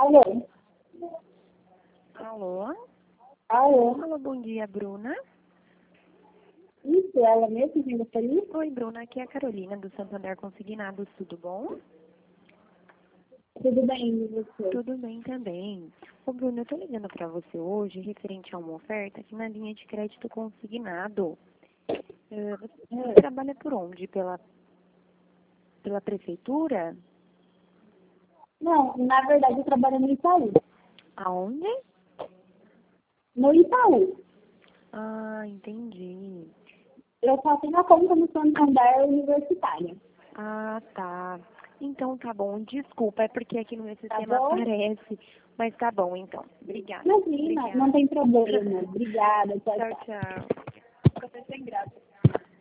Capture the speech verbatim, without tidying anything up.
Alô? Alô? Alô? Alô, bom dia, Bruna. Isso, ela mesmo que gostaria? Oi, Bruna, aqui é a Carolina do Santander Consignados, tudo bom? Tudo bem, e você? Tudo bem também. Ô, Bruna, eu tô ligando pra você hoje referente a uma oferta aqui na linha de crédito consignado. Eh, Você você trabalha por onde? Pela, pela prefeitura? Não, na verdade eu trabalho no Itaú. Aonde? No Itaú. Ah, entendi. Eu só tenho a conta no Santander Universitária. Ah, tá. Então tá bom. Desculpa, é porque aqui no meu Tá sistema bom? aparece. Mas tá bom, então. Obrigada. Imagina, Obrigada. não tem problema. Obrigada, tchau, Tchau, tchau. tchau. Você sem graça.